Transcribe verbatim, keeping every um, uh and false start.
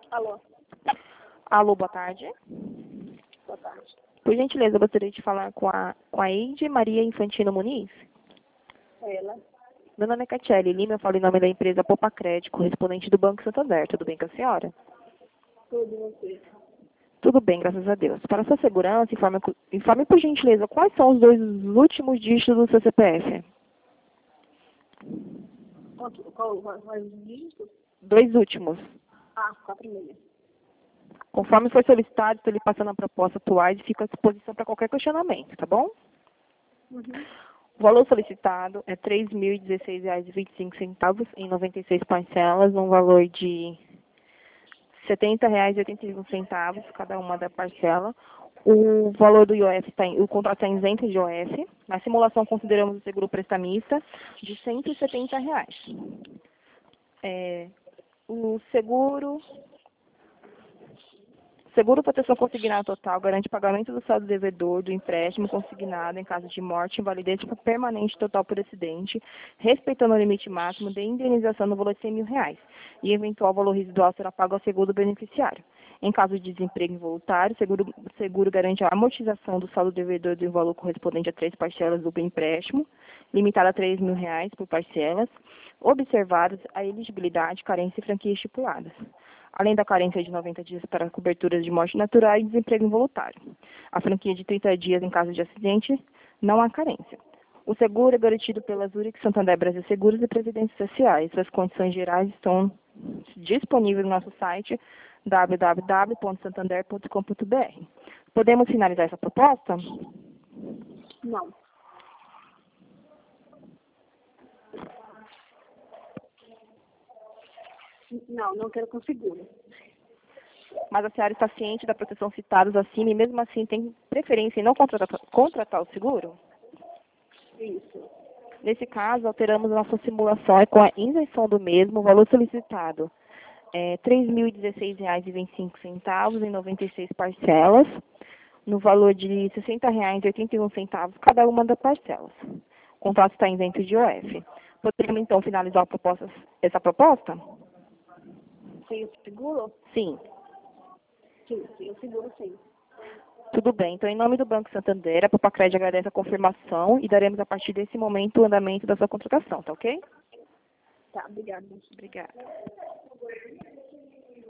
Alô, Alô, boa tarde. boa tarde. Por gentileza, eu gostaria de falar com a, com a Eide Maria Infantino Muniz. Ela, Meu nome é Catiele Lima, eu falo em nome da empresa Popa Crédito, correspondente do Banco Santander. Tudo bem com a senhora? tudo você. Tudo bem, graças a Deus. Para sua segurança, informe, informe por gentileza quais são os dois últimos dígitos do seu C P F. Quanto, qual, qual, qual é os dígitos? Dois últimos. Ah, quatro e meia. Conforme foi solicitado, estou lhe passando a proposta atuais e fico à disposição para qualquer questionamento, tá bom? Uhum. O valor solicitado é três mil e dezesseis reais e vinte e cinco centavos em noventa e seis parcelas, um valor de setenta reais e oitenta e um centavos cada uma da parcela. O valor do I O F, está em, o contrato está isento de I O F. Na simulação, consideramos o seguro prestamista de cento e setenta reais. É, o seguro... Seguro proteção consignada total garante pagamento do saldo devedor do empréstimo consignado em caso de morte, invalidez permanente total por acidente, respeitando o limite máximo de indenização no valor de cem mil reais, e eventual valor residual será pago ao seguro do beneficiário. Em caso de desemprego involuntário, o seguro, o seguro garante a amortização do saldo devedor do valor correspondente a três parcelas do empréstimo, limitada a três mil reais por parcelas, observadas a elegibilidade, carência e franquia estipuladas, além da carência de noventa dias para coberturas de morte natural e desemprego involuntário. A franquia de trinta dias em caso de acidente, não há carência. O seguro é garantido pela Zurich Santander Brasil Seguros e Previdências Sociais. As condições gerais estão disponíveis no nosso site w w w ponto santander ponto com ponto b r. Podemos finalizar essa proposta? Não. Não, não quero com seguro. Mas a senhora está ciente da proteção citadas acima e mesmo assim tem preferência em não contratar, contratar o seguro? Isso. Nesse caso, alteramos a nossa simulação e com a isenção do mesmo, o valor solicitado é três mil e dezesseis reais e vinte e cinco centavos em noventa e seis parcelas, no valor de sessenta reais e oitenta e um centavos cada uma das parcelas. O contrato está isento de I O F. Podemos, então, finalizar a proposta, essa proposta? Sem o seguro? Sim. Sim, sem o seguro, sim. Tudo bem. Então, em nome do Banco Santander, a Popacred agradece a confirmação e daremos, a partir desse momento, o andamento da sua contratação, tá ok? Tá, obrigada. Obrigada.